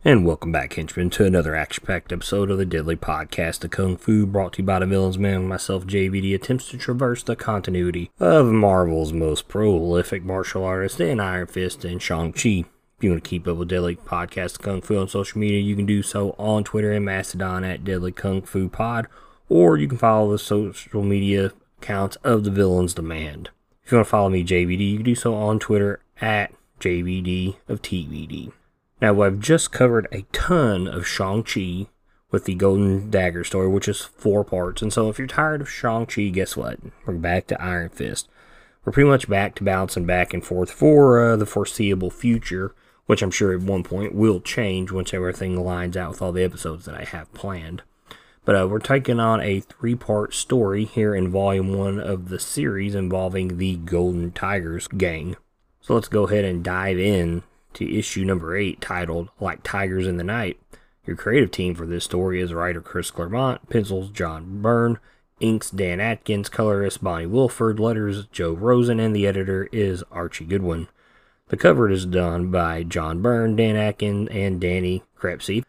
And welcome back, henchmen, to another action-packed episode of the Deadly Podcast of Kung Fu, brought to you by the Villains Man. Myself, JVD, attempts to traverse the continuity of Marvel's most prolific martial artist in Iron Fist and Shang-Chi. If you want to keep up with Deadly Podcast of Kung Fu on social media, you can do so on Twitter and Mastodon at Deadly Kung Fu Pod, or you can follow the social media accounts of the Villains Demand. If you want to follow me, JVD, you can do so on Twitter at JVD of TVD. Now, I've just covered a ton of Shang-Chi with the Golden Dagger story, which is 4 parts. And so if you're tired of Shang-Chi, guess what? We're back to Iron Fist. We're pretty much back to bouncing back and forth for the foreseeable future, which I'm sure at one point will change once everything lines out with all the episodes that I have planned. But we're taking on a 3-part story here in Volume 1 of the series involving the Golden Tigers gang. So let's go ahead and dive in to issue number 8, titled Like Tigers in the Night. Your creative team for this story is writer Chris Claremont, pencils John Byrne, inks Dan Atkins, colorist Bonnie Wilford, letters Joe Rosen, and the editor is Archie Goodwin. The cover is done by John Byrne, Dan Atkins, and Danny Krepsey.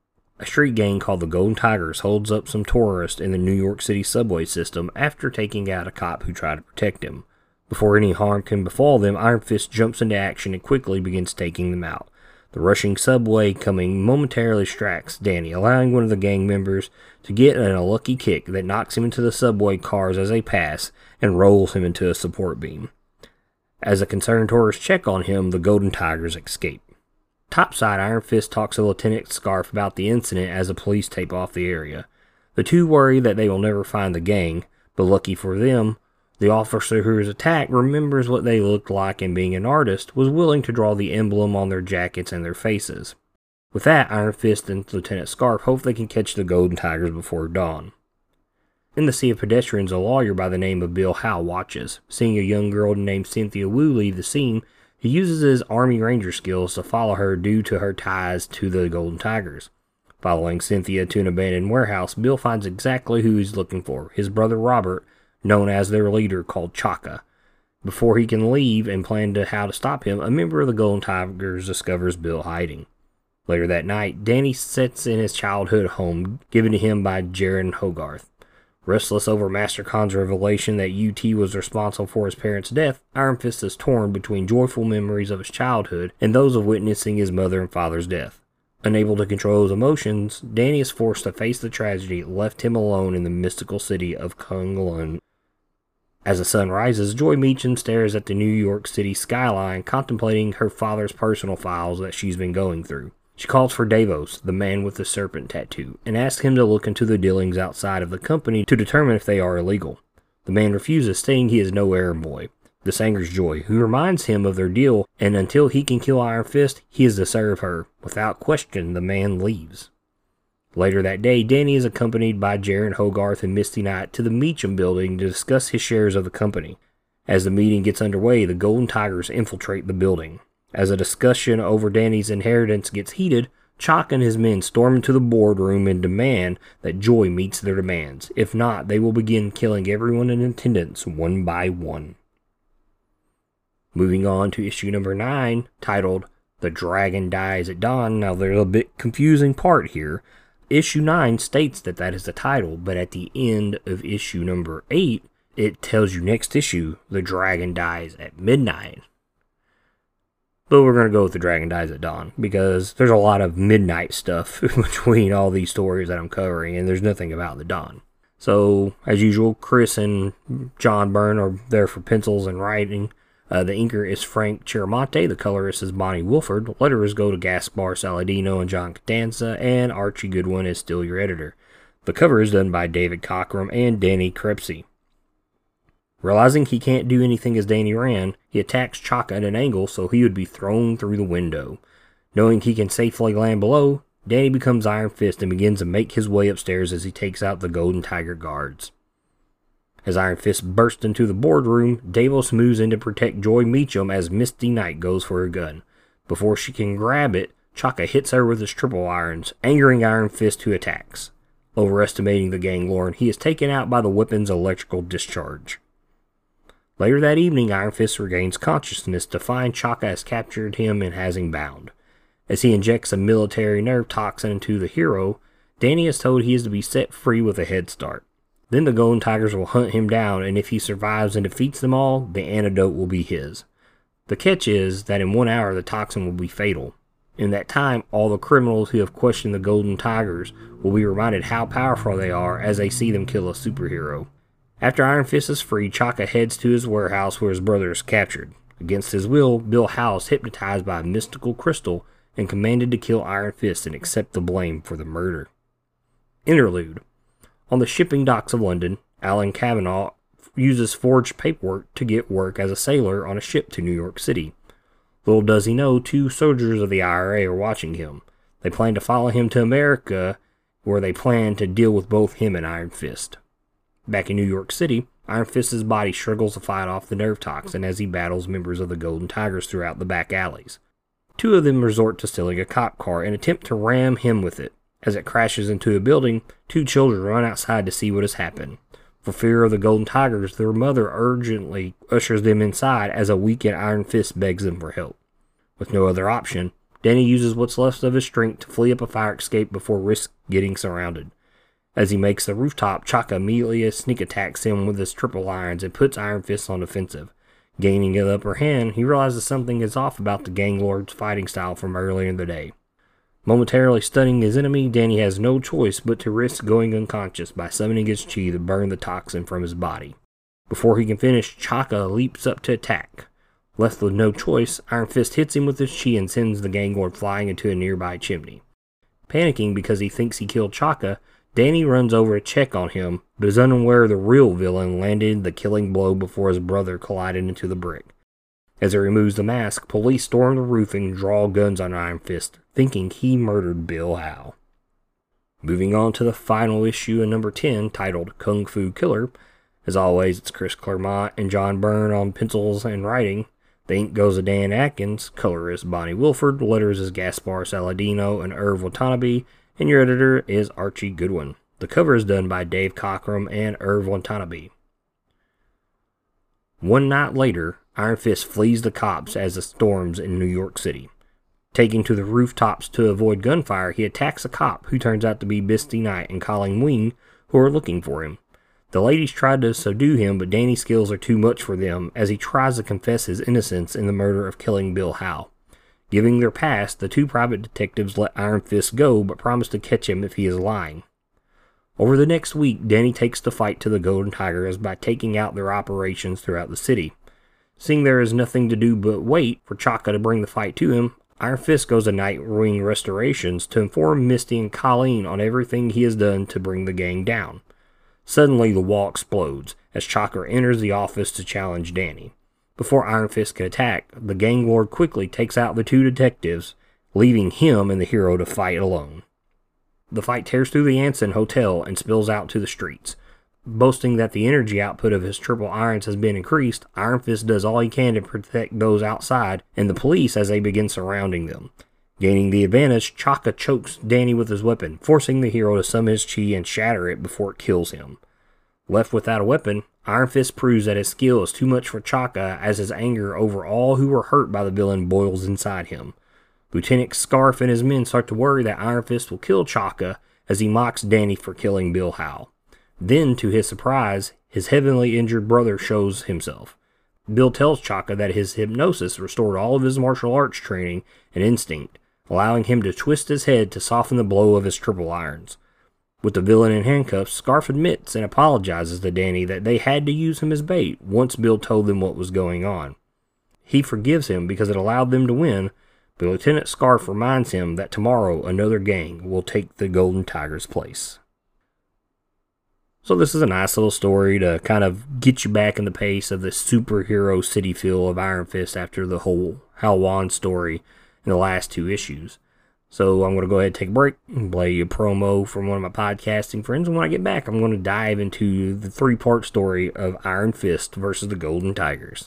A street gang called the Golden Tigers holds up some tourists in the New York City subway system after taking out a cop who tried to protect him. Before any harm can befall them, Iron Fist jumps into action and quickly begins taking them out. The rushing subway coming momentarily distracts Danny, allowing one of the gang members to get an unlucky kick that knocks him into the subway cars as they pass and rolls him into a support beam. As a concerned tourists check on him, the Golden Tigers escape. Topside, Iron Fist talks to Lieutenant Scarf about the incident as the police tape off the area. The two worry that they will never find the gang, but lucky for them, the officer who was attacked remembers what they looked like and, being an artist, was willing to draw the emblem on their jackets and their faces. With that, Iron Fist and Lieutenant Scarf hope they can catch the Golden Tigers before dawn. In the sea of pedestrians, a lawyer by the name of Bill Howe watches. Seeing a young girl named Cynthia Wu leave the scene, he uses his Army Ranger skills to follow her due to her ties to the Golden Tigers. Following Cynthia to an abandoned warehouse, Bill finds exactly who he's looking for, his brother Robert, known as their leader called Chaka. Before he can leave and plan how to stop him, a member of the Golden Tigers discovers Bill hiding. Later that night, Danny sits in his childhood home given to him by Jaren Hogarth. Restless over Master Khan's revelation that UT was responsible for his parents' death, Iron Fist is torn between joyful memories of his childhood and those of witnessing his mother and father's death. Unable to control his emotions, Danny is forced to face the tragedy that left him alone in the mystical city of Kunlun. As the sun rises, Joy Meacham stares at the New York City skyline, contemplating her father's personal files that she's been going through. She calls for Davos, the man with the serpent tattoo, and asks him to look into the dealings outside of the company to determine if they are illegal. The man refuses, stating he is no errand boy. This angers Joy, who reminds him of their deal, and until he can kill Iron Fist, he is to serve her. Without question, the man leaves. Later that day, Danny is accompanied by Jaren Hogarth and Misty Knight to the Meacham building to discuss his shares of the company. As the meeting gets underway, the Golden Tigers infiltrate the building. As a discussion over Danny's inheritance gets heated, Chaka and his men storm into the boardroom and demand that Joy meets their demands. If not, they will begin killing everyone in attendance one by one. Moving on to issue number 9, titled The Dragon Dies at Dawn. Now, there's a bit confusing part here. Issue 9 states that is the title, but at the end of issue number 8, it tells you next issue, The Dragon Dies at Midnight. But we're going to go with The Dragon Dies at Dawn, because there's a lot of midnight stuff between all these stories that I'm covering, and there's nothing about the dawn. So, as usual, Chris and John Byrne are there for pencils and writing. The inker is Frank Chiramonte, the colorist is Bonnie Wilford, letters go to Gaspar Saladino and John Catanza, and Archie Goodwin is still your editor. The cover is done by David Cockrum and Danny Krepsey. Realizing he can't do anything as Danny ran, he attacks Chaka at an angle so he would be thrown through the window. Knowing he can safely land below, Danny becomes Iron Fist and begins to make his way upstairs as he takes out the Golden Tiger guards. As Iron Fist bursts into the boardroom, Davos moves in to protect Joy Meacham as Misty Knight goes for her gun. Before she can grab it, Chaka hits her with his triple irons, angering Iron Fist, who attacks. Overestimating the gang lord, he is taken out by the weapon's electrical discharge. Later that evening, Iron Fist regains consciousness to find Chaka has captured him and has him bound. As he injects a military nerve toxin into the hero, Danny is told he is to be set free with a head start. Then the Golden Tigers will hunt him down, and if he survives and defeats them all, the antidote will be his. The catch is that in 1 hour the toxin will be fatal. In that time, all the criminals who have questioned the Golden Tigers will be reminded how powerful they are as they see them kill a superhero. After Iron Fist is free, Chaka heads to his warehouse where his brother is captured. Against his will, Bill Howe is hypnotized by a mystical crystal and commanded to kill Iron Fist and accept the blame for the murder. Interlude. On the shipping docks of London, Alan Cavanaugh uses forged paperwork to get work as a sailor on a ship to New York City. Little does he know, 2 soldiers of the IRA are watching him. They plan to follow him to America, where they plan to deal with both him and Iron Fist. Back in New York City, Iron Fist's body struggles to fight off the nerve toxin as he battles members of the Golden Tigers throughout the back alleys. 2 of them resort to stealing a cop car and attempt to ram him with it. As it crashes into a building, 2 children run outside to see what has happened. For fear of the Golden Tigers, their mother urgently ushers them inside as a weakened Iron Fist begs them for help. With no other option, Danny uses what's left of his strength to flee up a fire escape before risk getting surrounded. As he makes the rooftop, Chaka immediately sneak attacks him with his triple irons and puts Iron Fist on defensive. Gaining the upper hand, he realizes something is off about the gang lord's fighting style from earlier in the day. Momentarily stunning his enemy, Danny has no choice but to risk going unconscious by summoning his chi to burn the toxin from his body. Before he can finish, Chaka leaps up to attack. Left with no choice, Iron Fist hits him with his chi and sends the gang lord flying into a nearby chimney. Panicking because he thinks he killed Chaka, Danny runs over to check on him, but is unaware the real villain landed the killing blow before his brother collided into the brick. As he removes the mask, police storm the roof and draw guns on Iron Fist, thinking he murdered Bill Howe. Moving on to the final issue in number 10, titled Kung Fu Killer. As always, it's Chris Claremont and John Byrne on pencils and writing. The ink goes to Dan Atkins, color is Bonnie Wilford, letters is Gaspar Saladino and Irv Watanabe, and your editor is Archie Goodwin. The cover is done by Dave Cockrum and Irv Watanabe. One night later, Iron Fist flees the cops as it storms in New York City. Taking to the rooftops to avoid gunfire, he attacks a cop who turns out to be Misty Knight and Colleen Wing, who are looking for him. The ladies try to subdue him, but Danny's skills are too much for them as he tries to confess his innocence in the murder of killing Bill Howe. Giving their past, the 2 private detectives let Iron Fist go, but promise to catch him if he is lying. Over the next week, Danny takes the fight to the Golden Tigers by taking out their operations throughout the city. Seeing there is nothing to do but wait for Chaka to bring the fight to him, Iron Fist goes to Nightwing Restorations to inform Misty and Colleen on everything he has done to bring the gang down. Suddenly, the wall explodes as Chaka enters the office to challenge Danny. Before Iron Fist can attack, the gang lord quickly takes out the 2 detectives, leaving him and the hero to fight alone. The fight tears through the Anson Hotel and spills out to the streets. Boasting that the energy output of his triple irons has been increased, Iron Fist does all he can to protect those outside and the police as they begin surrounding them. Gaining the advantage, Chaka chokes Danny with his weapon, forcing the hero to summon his chi and shatter it before it kills him. Left without a weapon, Iron Fist proves that his skill is too much for Chaka as his anger over all who were hurt by the villain boils inside him. Lieutenant Scarf and his men start to worry that Iron Fist will kill Chaka as he mocks Danny for killing Bill Howe. Then, to his surprise, his heavily injured brother shows himself. Bill tells Chaka that his hypnosis restored all of his martial arts training and instinct, allowing him to twist his head to soften the blow of his triple irons. With the villain in handcuffs, Scarf admits and apologizes to Danny that they had to use him as bait once Bill told them what was going on. He forgives him because it allowed them to win, but Lieutenant Scarf reminds him that tomorrow another gang will take the Golden Tiger's place. So this is a nice little story to kind of get you back in the pace of the superhero city feel of Iron Fist after the whole Hal Wan story in the last 2 issues. So I'm going to go ahead and take a break and play you a promo from one of my podcasting friends. And when I get back, I'm going to dive into the 3-part story of Iron Fist versus the Golden Tigers.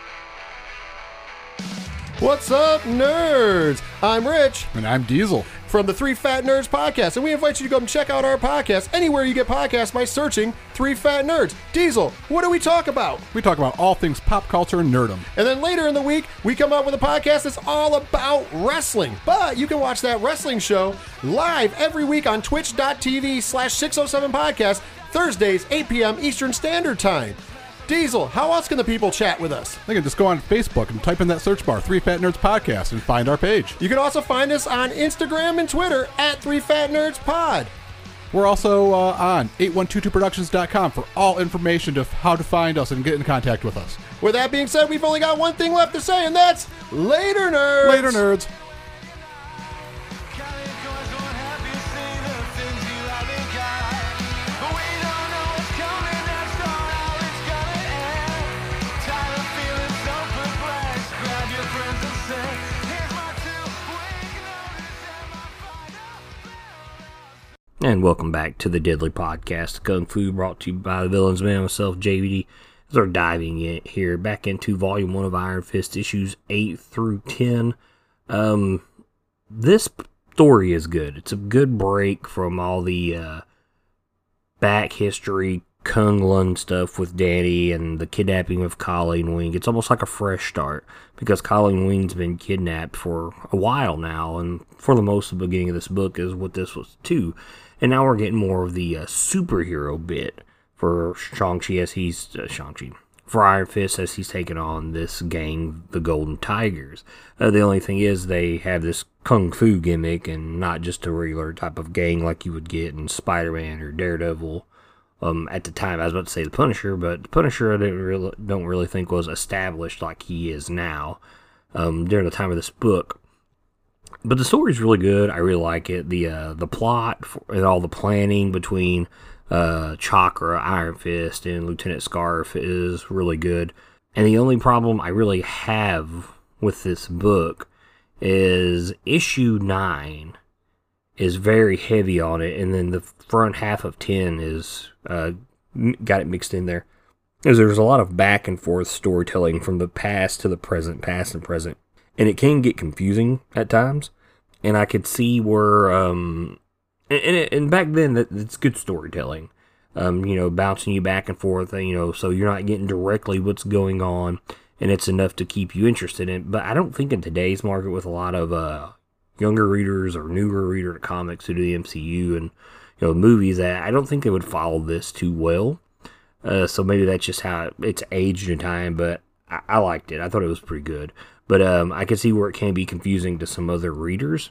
What's up, nerds? I'm Rich. And I'm Diesel. from the Three Fat Nerds podcast, and we invite you to go and check out our podcast anywhere you get podcasts by searching Three Fat Nerds. Diesel, what do we talk about? We talk about all things pop culture and nerdom. And then later in the week, we come up with a podcast that's all about wrestling. But you can watch that wrestling show live every week on twitch.tv/607podcast, Thursdays, 8 p.m. Eastern Standard Time. Diesel, how else can the people chat with us? They can just go on Facebook and type in that search bar, Three Fat Nerds Podcast, and find our page. You can also find us on Instagram and Twitter at Three Fat Nerds Pod. We're also on 8122productions.com for all information to how to find us and get in contact with us. With that being said, we've only got one thing left to say, and that's later, nerds! Later, nerds! And welcome back to the Deadly Podcast, Kung Fu, brought to you by the Villains Man, myself, JVD. As we're diving in here back into Volume 1 of Iron Fist, issues 8 through 10. This story is good. It's a good break from all the back history, Kung Lun stuff with Danny and the kidnapping of Colleen Wing. It's almost like a fresh start, because Colleen Wing's been kidnapped for a while now, and for the most of the beginning of this book is what this was too. And now we're getting more of the superhero bit for Shang-Chi as he's for Iron Fist as he's taking on this gang, the Golden Tigers. The only thing is they have this kung fu gimmick and not just a regular type of gang like you would get in Spider-Man or Daredevil. At the time, I was about to say the Punisher, but the Punisher I don't really think was established like he is now during the time of this book. But the story's really good. I really like it. The plot and all the planning between Chakra, Iron Fist, and Lieutenant Scarf is really good. And the only problem I really have with this book is issue 9 is very heavy on it, and then the front half of 10 is got it mixed in there. Because there's a lot of back and forth storytelling from the past to the present, past and present. And it can get confusing at times. And I could see where, and back then, it's good storytelling. Bouncing you back and forth, so you're not getting directly what's going on. And it's enough to keep you interested in it. But I don't think in today's market with a lot of younger readers or newer reader to comics who do the MCU and, movies, I don't think they would follow this too well. So maybe that's just how it's aged in time, but I liked it. I thought it was pretty good. But I can see where it can be confusing to some other readers.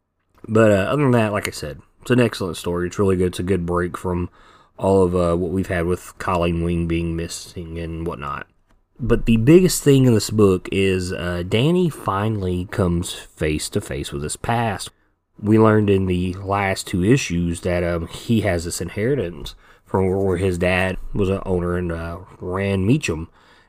But other than that, like I said, it's an excellent story. It's really good. It's a good break from all of what we've had with Colleen Wing being missing and whatnot. But the biggest thing in this book is Danny finally comes face to face with his past. We learned in the last 2 issues that he has this inheritance from where his dad was an owner and ran Meacham.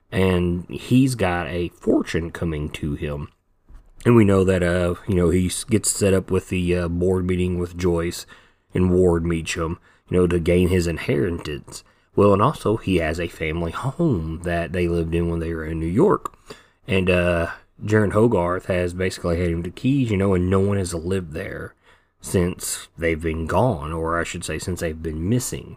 And he's got a fortune coming to him. And we know that, he gets set up with the board meeting with Joyce and Ward Meacham, to gain his inheritance. Well, and also he has a family home that they lived in when they were in New York. And Jaren Hogarth has basically had him the keys, and no one has lived there since they've been gone, or I should say since they've been missing.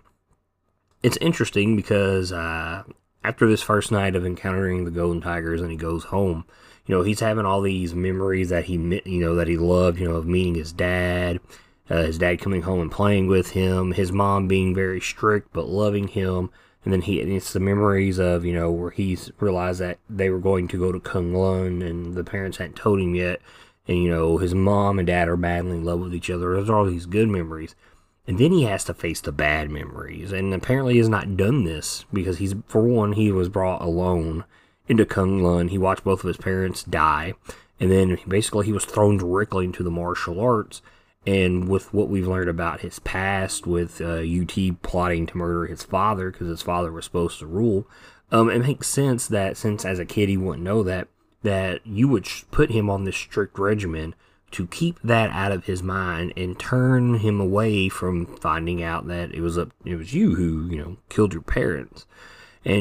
It's interesting because after this first night of encountering the Golden Tigers and he goes home, he's having all these memories that he loved, of meeting his dad coming home and playing with him, his mom being very strict but loving him, and then it's the memories of, where he's realized that they were going to go to Kung Lun and the parents hadn't told him yet, and, his mom and dad are madly in love with each other. Those are all these good memories. And then he has to face the bad memories, and apparently he has not done this because he was brought alone into Kung Lun. He watched both of his parents die, and then basically he was thrown directly into the martial arts. And with what we've learned about his past, with UT plotting to murder his father because his father was supposed to rule, it makes sense that since as a kid he wouldn't know that you would put him on this strict regimen to keep that out of his mind and turn him away from finding out that it was you who, killed your parents. And,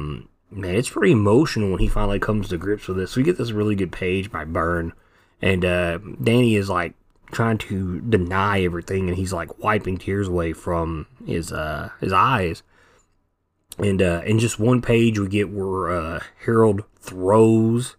man, it's pretty emotional when he finally comes to grips with this. So we get this really good page by Byrne, and Danny is like trying to deny everything, and he's like wiping tears away from his eyes. And in just one page, we get where Harold throws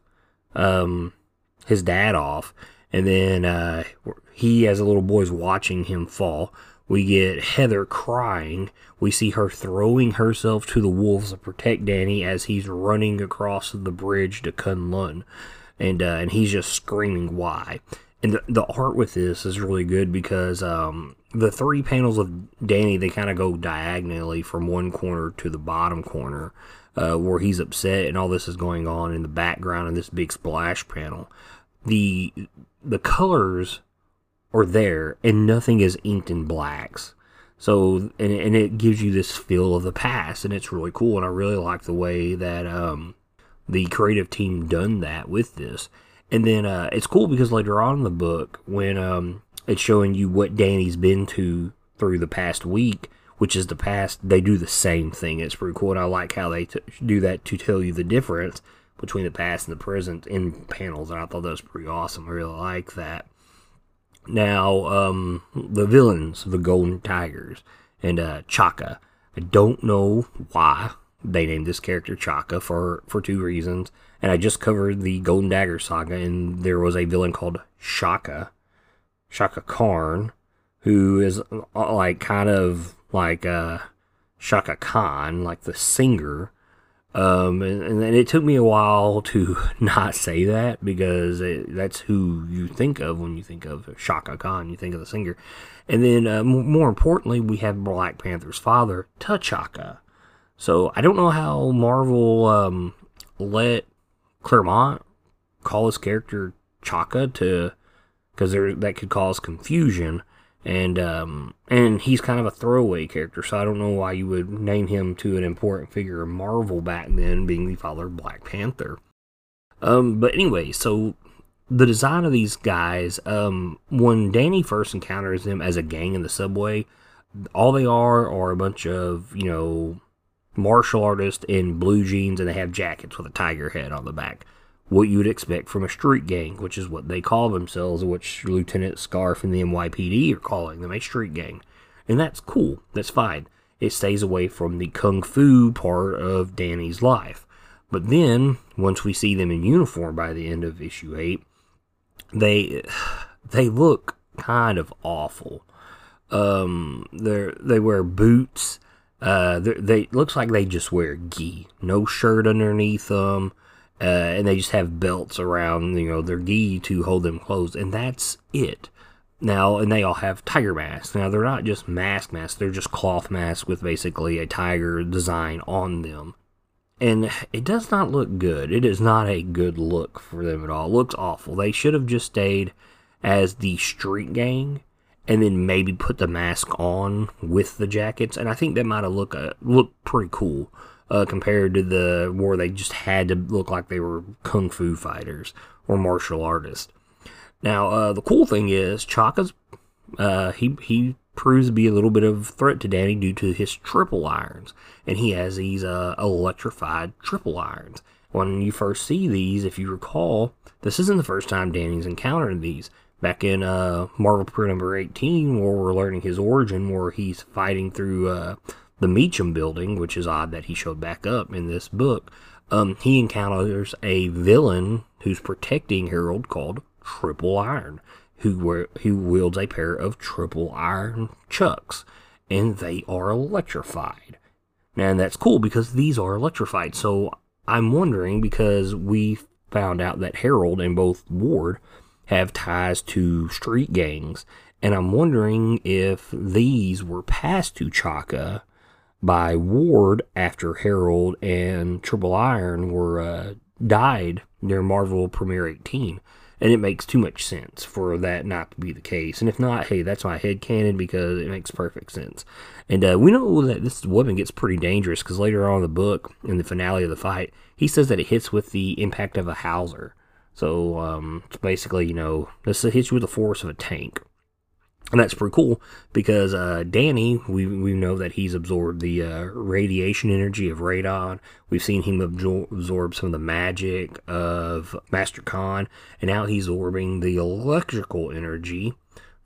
his dad off, and then he, as a little boy, is watching him fall. We get Heather crying. We see her throwing herself to the wolves to protect Danny as he's running across the bridge to Kunlun, and he's just screaming, "Why?" And the art with this is really good because the 3 panels of Danny, they kind of go diagonally from one corner to the bottom corner, where he's upset and all this is going on in the background in this big splash panel. The colors are there, and nothing is inked in blacks. So, and it gives you this feel of the past, and it's really cool, and I really like the way that the creative team done that with this. And then it's cool because later on in the book, when it's showing you what Danny's been through the past week, which is the past, they do the same thing. It's pretty cool, and I like how they do that to tell you the difference between the past and the present in panels, and I thought that was pretty awesome. I really like that. Now, the villains, the Golden Tigers, and Chaka. I don't know why they named this character Chaka for 2 reasons. And I just covered the Golden Dagger saga, and there was a villain called Shaka Karn, who is like kind of like Shaka Khan, like the singer. And it took me a while to not say that because that's who you think of when you think of Shaka Khan. You think of the singer. And then more importantly, we have Black Panther's father, T'Chaka. So I don't know how Marvel let Claremont call his character Chaka because that could cause confusion. And he's kind of a throwaway character, so I don't know why you would name him to an important figure of Marvel back then, being the father of Black Panther. But anyway, so the design of these guys, when Danny first encounters them as a gang in the subway, all they are a bunch of, martial artists in blue jeans, and they have jackets with a tiger head on the back. What you would expect from a street gang, which is what they call themselves, which Lieutenant Scarf and the NYPD are calling them, a street gang. And that's cool. That's fine. It stays away from the kung fu part of Danny's life. But then, once we see them in uniform by the end of issue 8, they look kind of awful. They wear boots. They looks like they just wear gi. No shirt underneath them. And they just have belts around, their gi to hold them closed, and that's it. Now, and they all have tiger masks. Now, they're not just masks, they're just cloth masks with basically a tiger design on them. And it does not look good. It is not a good look for them at all. It looks awful. They should have just stayed as the street gang, and then maybe put the mask on with the jackets, and I think that might have looked pretty cool. Compared to where they just had to look like they were kung fu fighters or martial artists. Now, the cool thing is, Chaka's, he proves to be a little bit of a threat to Danny due to his triple irons. And he has these electrified triple irons. When you first see these, if you recall, this isn't the first time Danny's encountered these. Back in Marvel Print number 18, where we're learning his origin, where he's fighting through the Meacham building, which is odd that he showed back up in this book, he encounters a villain who's protecting Harold called Triple Iron, who wields a pair of triple iron chucks, and they are electrified. Now, and that's cool because these are electrified, so I'm wondering, because we found out that Harold and both Ward have ties to street gangs, and I'm wondering if these were passed to Chaka by Ward after Harold and Triple Iron were died during Marvel Premiere 18. And it makes too much sense for that not to be the case. And if not, hey, that's my headcanon because it makes perfect sense. And we know that this weapon gets pretty dangerous because later on in the book, in the finale of the fight, he says that it hits with the impact of a Hauser. So it's basically, this hits you with the force of a tank. And that's pretty cool because Danny, we know that he's absorbed the radiation energy of Radon. We've seen him absorb some of the magic of Master Khan. And now he's absorbing the electrical energy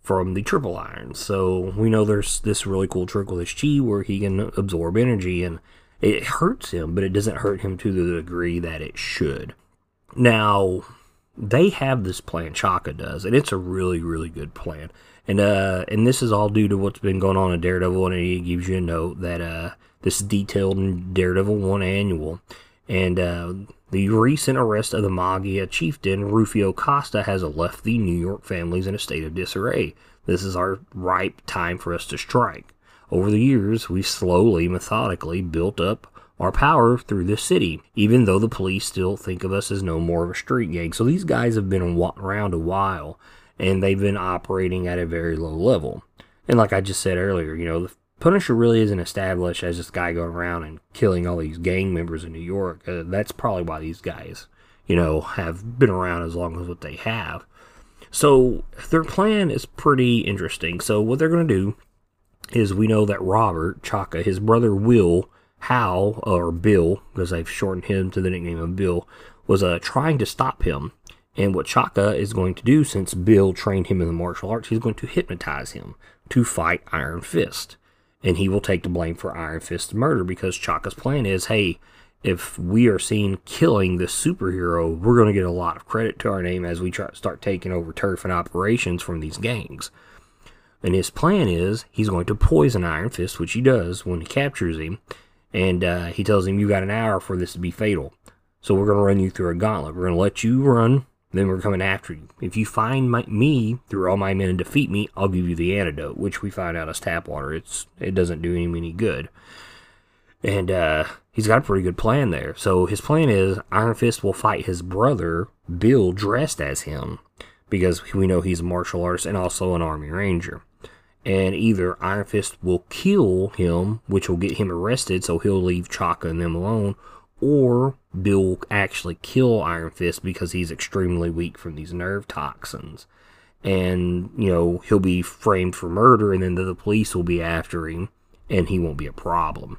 from the triple iron. So we know there's this really cool trick with his chi where he can absorb energy, and it hurts him, but it doesn't hurt him to the degree that it should. Now, they have this plan, Chaka does, and it's a really, really good plan. And this is all due to what's been going on in Daredevil, and it gives you a note that this is detailed in Daredevil 1 Annual. And the recent arrest of the Maggia chieftain, Rufio Costa, has left the New York families in a state of disarray. This is our ripe time for us to strike. Over the years, we've slowly, methodically built up our power through this city, even though the police still think of us as no more of a street gang. So these guys have been around a while, and they've been operating at a very low level. And like I just said earlier, the Punisher really isn't established as this guy going around and killing all these gang members in New York. That's probably why these guys, have been around as long as what they have. So their plan is pretty interesting. So what they're going to do is, we know that Robert, Chaka, his brother Will, Hal, or Bill, because they've shortened him to the nickname of Bill, was trying to stop him. And what Chaka is going to do, since Bill trained him in the martial arts, he's going to hypnotize him to fight Iron Fist. And he will take the blame for Iron Fist's murder, because Chaka's plan is, hey, if we are seen killing this superhero, we're going to get a lot of credit to our name as we start taking over turf and operations from these gangs. And his plan is, he's going to poison Iron Fist, which he does when he captures him. And he tells him, you got an hour for this to be fatal. So we're going to run you through a gauntlet. We're going to let you run, then we're coming after you. If you find me through all my men and defeat me, I'll give you the antidote, which we find out is tap water. It doesn't do him any good. And he's got a pretty good plan there. So his plan is, Iron Fist will fight his brother, Bill, dressed as him, because we know he's a martial artist and also an Army Ranger. And either Iron Fist will kill him, which will get him arrested, so he'll leave Chaka and them alone, or Bill will actually kill Iron Fist because he's extremely weak from these nerve toxins. And, he'll be framed for murder, and then the police will be after him, and he won't be a problem.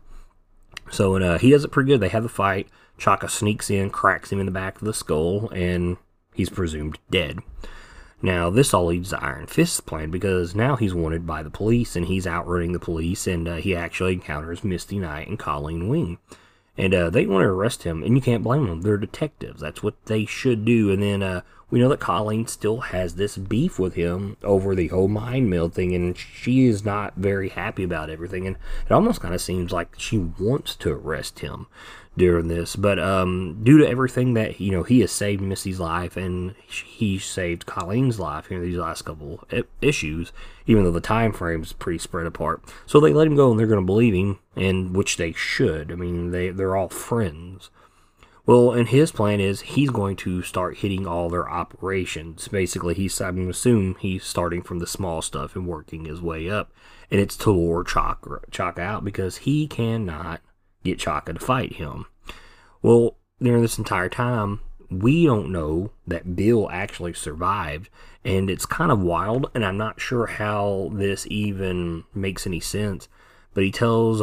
So he does it pretty good. They have the fight. Chaka sneaks in, cracks him in the back of the skull, and he's presumed dead. Now, this all leads to Iron Fist's plan, because now he's wanted by the police, and he's outrunning the police, and he actually encounters Misty Knight and Colleen Wing. And they want to arrest him, and you can't blame them. They're detectives. That's what they should do. And then we know that Colleen still has this beef with him over the whole mind meld thing, and she is not very happy about everything. And it almost kind of seems like she wants to arrest him during this. But due to everything that, he has saved Misty's life, and he saved Colleen's life here in these last couple issues, even though the time frame is pretty spread apart. So they let him go, and they're going to believe him, and which they should. I mean, they're all friends. Well, and his plan is, he's going to start hitting all their operations. Basically, I'm going to assume he's starting from the small stuff and working his way up. And it's to lure Chaka out, because he cannot get Chaka to fight him. Well, during this entire time, we don't know that Bill actually survived, and it's kind of wild, and I'm not sure how this even makes any sense, but he tells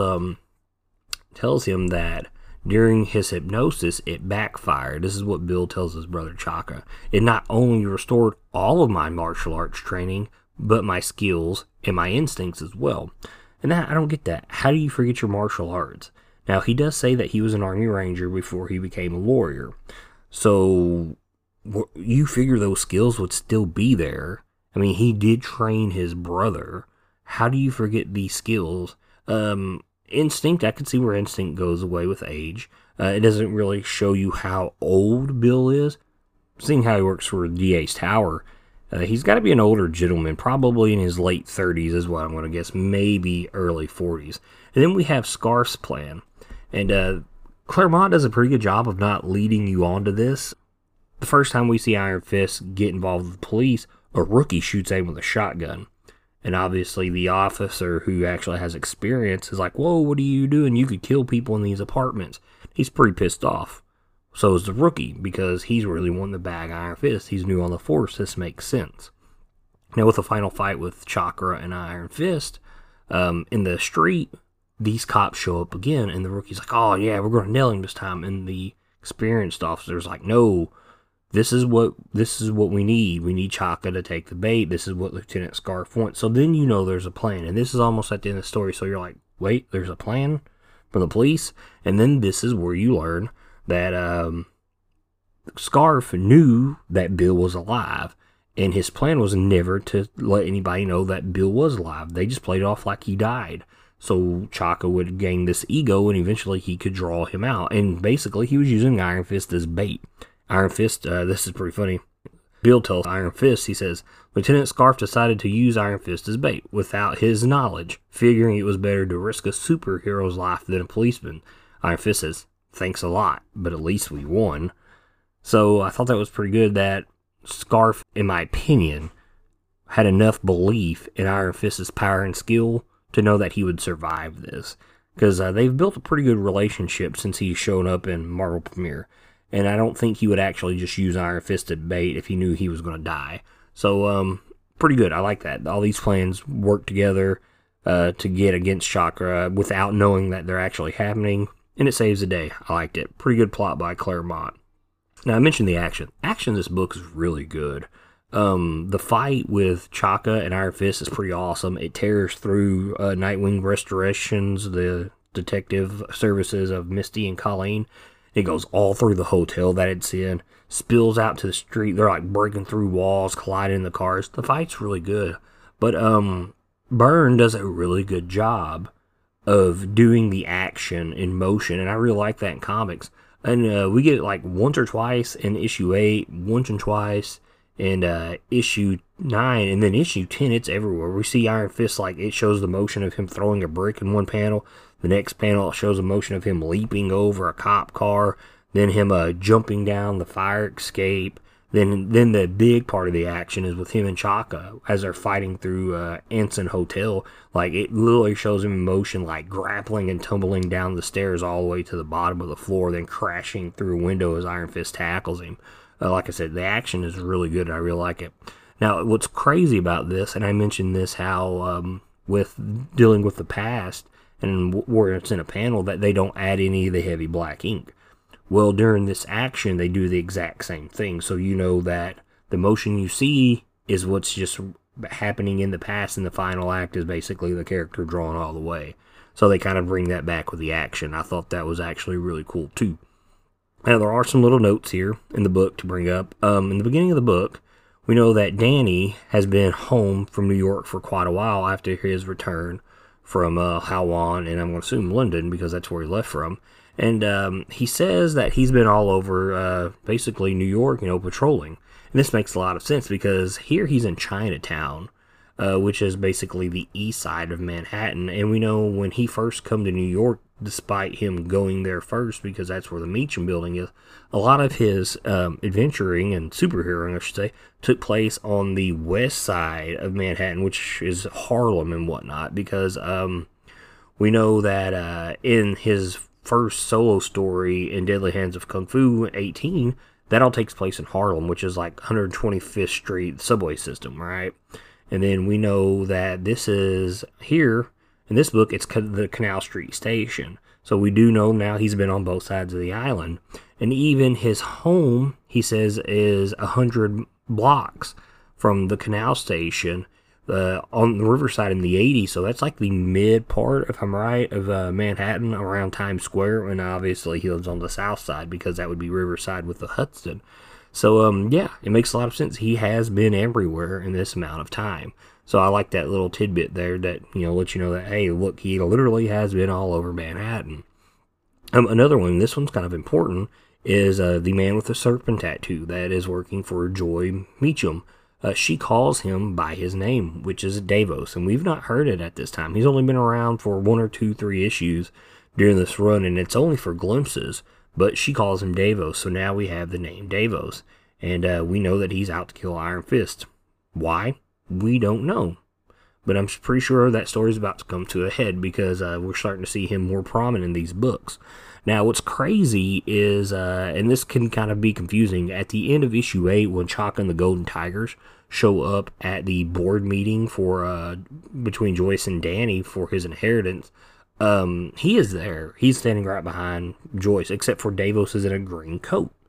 him that during his hypnosis, it backfired. This is what Bill tells his brother Chaka. It not only restored all of my martial arts training, but my skills and my instincts as well. And I don't get that. How do you forget your martial arts? Now, he does say that he was an Army Ranger before he became a warrior. So, you figure those skills would still be there. I mean, he did train his brother. How do you forget these skills? Instinct, I can see where instinct goes away with age. It doesn't really show you how old Bill is. Seeing how he works for DA's Tower, he's got to be an older gentleman, probably in his late 30s is what I'm going to guess, maybe early 40s. And then we have Scarf's plan. And Claremont does a pretty good job of not leading you on to this. The first time we see Iron Fist get involved with the police, a rookie shoots at him with a shotgun. And obviously the officer who actually has experience is like, whoa, what are you doing? You could kill people in these apartments. He's pretty pissed off. So is the rookie, because he's really wanting to bag Iron Fist. He's new on the force. This makes sense. Now with the final fight with Chakra and Iron Fist, in the street, these cops show up again, and the rookie's like, oh yeah, we're going to nail him this time. And the experienced officer's like, no, this is what we need. We need Chaka to take the bait. This is what Lieutenant Scarf wants. So then you know there's a plan. And this is almost at the end of the story. So you're like, wait, there's a plan from the police? And then this is where you learn that Scarf knew that Bill was alive. And his plan was never to let anybody know that Bill was alive. They just played it off like he died. So Chaka would gain this ego, and eventually he could draw him out. And basically, he was using Iron Fist as bait. Iron Fist, this is pretty funny. Bill tells Iron Fist, he says, Lieutenant Scarf decided to use Iron Fist as bait without his knowledge, figuring it was better to risk a superhero's life than a policeman. Iron Fist says, thanks a lot, but at least we won. So I thought that was pretty good that Scarf, in my opinion, had enough belief in Iron Fist's power and skill to know that he would survive this. Because they've built a pretty good relationship since he's shown up in Marvel Premiere. And I don't think he would actually just use Iron Fist as bait if he knew he was going to die. So, pretty good. I like that. All these plans work together to get against Chakra without knowing that they're actually happening. And it saves the day. I liked it. Pretty good plot by Claremont. Now, I mentioned the action. Action in this book is really good. The fight with Chaka and Iron Fist is pretty awesome. It tears through Nightwing Restorations, the detective services of Misty and Colleen. It goes all through the hotel that it's in, spills out to the street. They're like breaking through walls, colliding in the cars. The fight's really good. But Byrne does a really good job of doing the action in motion, and I really like that in comics. And we get it like once or twice in issue 8, once and twice in issue 9, and then issue 10, it's everywhere. We see Iron Fist, like, it shows the motion of him throwing a brick in one panel. The next panel shows a motion of him leaping over a cop car, then him jumping down the fire escape. Then the big part of the action is with him and Chaka as they're fighting through Anson Hotel. Like, it literally shows him in motion, like grappling and tumbling down the stairs all the way to the bottom of the floor, then crashing through a window as Iron Fist tackles him. Like I said, the action is really good. I really like it. Now, what's crazy about this, and I mentioned this, how with dealing with the past, and where it's in a panel, that they don't add any of the heavy black ink. Well, during this action, they do the exact same thing. So you know that the motion you see is what's just happening in the past, and the final act is basically the character drawn all the way. So they kind of bring that back with the action. I thought that was actually really cool, too. Now, there are some little notes here in the book to bring up. In the beginning of the book, we know that Danny has been home from New York for quite a while after his return from Hawan, and I'm going to assume London, because that's where he left from. And he says that he's been all over, basically, New York, patrolling. And this makes a lot of sense, because here he's in Chinatown, which is basically the east side of Manhattan. And we know when he first come to New York, despite him going there first, because that's where the Meacham building is, a lot of his adventuring and superheroing, I should say, took place on the west side of Manhattan, which is Harlem and whatnot, because we know that in his first solo story in Deadly Hands of Kung Fu 18, that all takes place in Harlem, which is like 125th Street subway system, right? And then we know that this is here, in this book, it's the Canal Street Station. So we do know now he's been on both sides of the island. And even his home, he says, is 100 blocks from the Canal Station on the Riverside in the 80s. So that's like the mid part, if I'm right, of Manhattan around Times Square. And obviously he lives on the south side, because that would be Riverside with the Hudson. So, yeah, it makes a lot of sense. He has been everywhere in this amount of time. So I like that little tidbit there that, lets you know that, hey, look, he literally has been all over Manhattan. Another one, this one's kind of important, is the man with the serpent tattoo that is working for Joy Meacham. She calls him by his name, which is Davos, and we've not heard it at this time. He's only been around for 1 or 2, 3 issues during this run, and it's only for glimpses, but she calls him Davos, so now we have the name Davos, and we know that he's out to kill Iron Fist. Why? We don't know, but I'm pretty sure that story's about to come to a head, because we're starting to see him more prominent in these books. Now, what's crazy is, and this can kind of be confusing, at the end of issue 8, when Chaka and the Golden Tigers show up at the board meeting for between Joyce and Danny for his inheritance, he is there. He's standing right behind Joyce, except for Davos is in a green coat.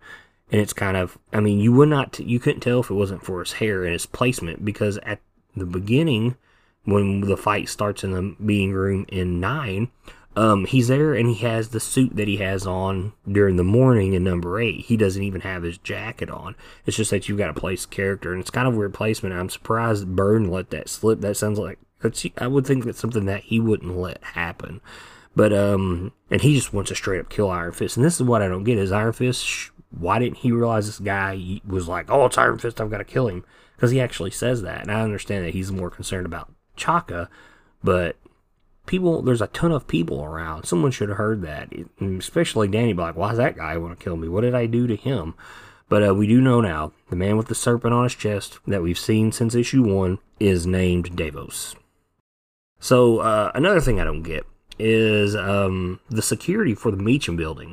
And it's kind of, you couldn't tell if it wasn't for his hair and his placement, because at the beginning, when the fight starts in the meeting room in 9, he's there and he has the suit that he has on during the morning in number 8. He doesn't even have his jacket on. It's just that you've got to place character, and it's kind of weird placement. I'm surprised Byrne let that slip. That sounds like, I would think that's something that he wouldn't let happen. But, and he just wants to straight up kill Iron Fist. And this is what I don't get, is Iron Fist, why didn't he realize this guy was like, oh, it's Iron Fist, I've got to kill him? Because he actually says that. And I understand that he's more concerned about Chaka, but there's a ton of people around. Someone should have heard that, especially Danny. Be like, why does that guy want to kill me? What did I do to him? But we do know now, the man with the serpent on his chest that we've seen since issue 1 is named Davos. So another thing I don't get is the security for the Meacham building.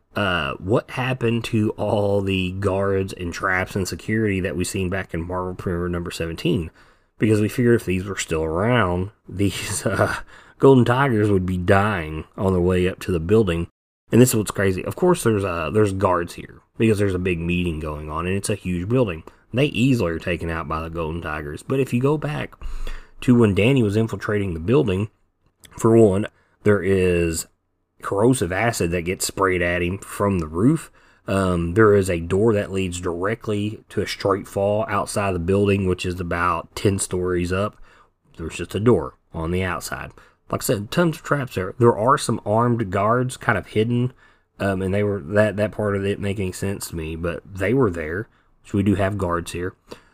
What happened to all the guards and traps and security that we seen back in Marvel Premiere number 17? Because we figured if these were still around, these Golden Tigers would be dying on their way up to the building. And this is what's crazy. Of course, there's guards here because there's a big meeting going on, and it's a huge building. They easily are taken out by the Golden Tigers. But if you go back to when Danny was infiltrating the building, for one, there is corrosive acid that gets sprayed at him from the roof. There is a door that leads directly to a straight fall outside the building, which is about 10 stories up. There's just a door on the outside. Like I said, tons of traps there. There are some armed guards kind of hidden, and they were that part of it making sense to me, but they were there. So we do have guards here.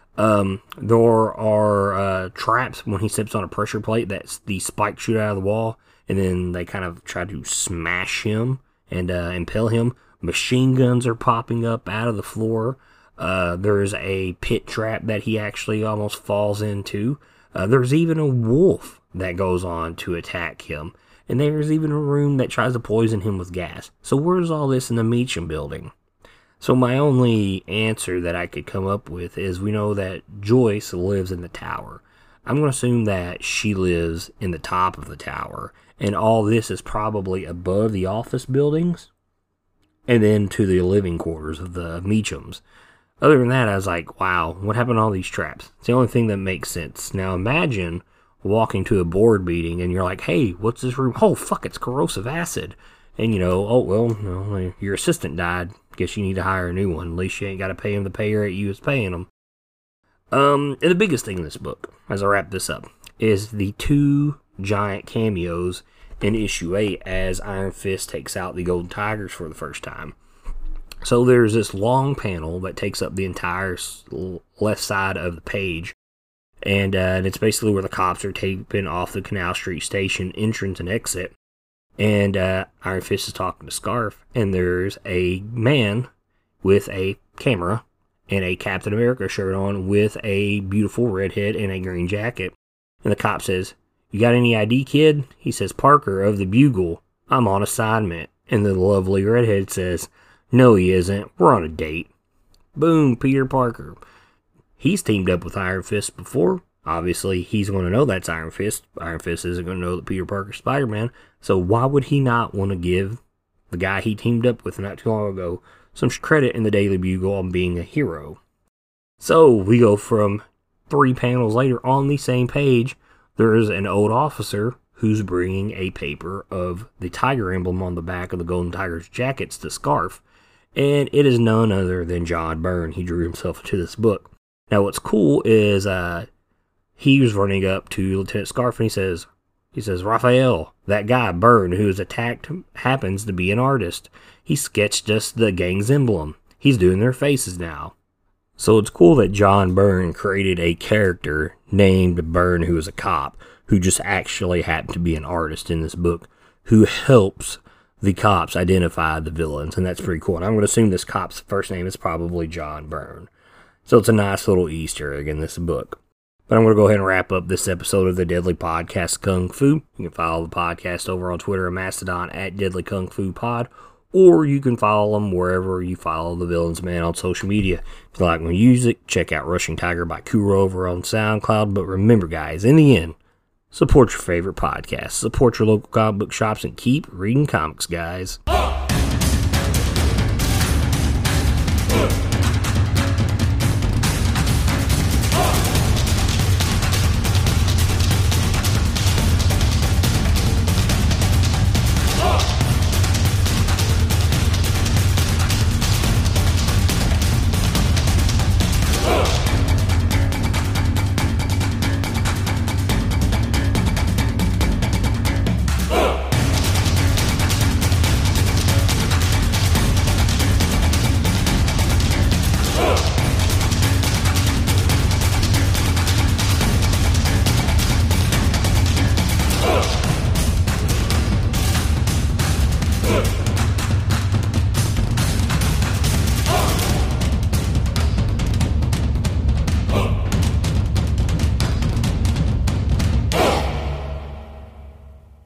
There are traps when he steps on a pressure plate that the spikes shoot out of the wall, and then they kind of try to smash him and impale him. Machine guns are popping up out of the floor. There's a pit trap that he actually almost falls into. There's even a wolf that goes on to attack him. And there's even a room that tries to poison him with gas. So where's all this in the Meacham building? So my only answer that I could come up with is we know that Joyce lives in the tower. I'm going to assume that she lives in the top of the tower. And all this is probably above the office buildings and then to the living quarters of the Meachams. Other than that, I was like, wow, what happened to all these traps? It's the only thing that makes sense. Now imagine walking to a board meeting and you're like, hey, what's this room? Oh, fuck, it's corrosive acid. And oh, well, your assistant died. Guess you need to hire a new one. At least you ain't got to pay him the pay rate you was paying him. And the biggest thing in this book, as I wrap this up, is the 2 giant cameos in issue 8 as Iron Fist takes out the Golden Tigers for the first time. So there's this long panel that takes up the entire left side of the page, and it's basically where the cops are taping off the Canal Street Station entrance and exit, and Iron Fist is talking to Scarf, and there's a man with a camera and a Captain America shirt on with a beautiful redhead and a green jacket, and the cop says, "You got any ID, kid?" He says, "Parker of the Bugle. I'm on assignment." And the lovely redhead says, "No, he isn't. We're on a date." Boom, Peter Parker. He's teamed up with Iron Fist before. Obviously, he's going to know that's Iron Fist. Iron Fist isn't going to know that Peter Parker's Spider-Man. So why would he not want to give the guy he teamed up with not too long ago some credit in the Daily Bugle on being a hero? So we go from 3 panels later on the same page. There is an old officer who's bringing a paper of the tiger emblem on the back of the Golden Tigers jackets to Scarf. And it is none other than John Byrne. He drew himself into this book. Now what's cool is he was running up to Lieutenant Scarf and he says, "Raphael, that guy Byrne who was attacked happens to be an artist. He sketched us the gang's emblem. He's doing their faces now." So it's cool that John Byrne created a character named Byrne who is a cop, who just actually happened to be an artist in this book, who helps the cops identify the villains, and that's pretty cool. And I'm going to assume this cop's first name is probably John Byrne. So it's a nice little Easter egg in this book. But I'm going to go ahead and wrap up this episode of the Deadly Podcast Kung Fu. You can follow the podcast over on Twitter and Mastodon at Deadly Kung Fu Pod, or you can follow them wherever you follow the Villains Man on social media. If you like my music, check out Rushing Tiger by Kuro over on SoundCloud. But remember, guys, in the end, support your favorite podcast, support your local comic book shops, and keep reading comics, guys.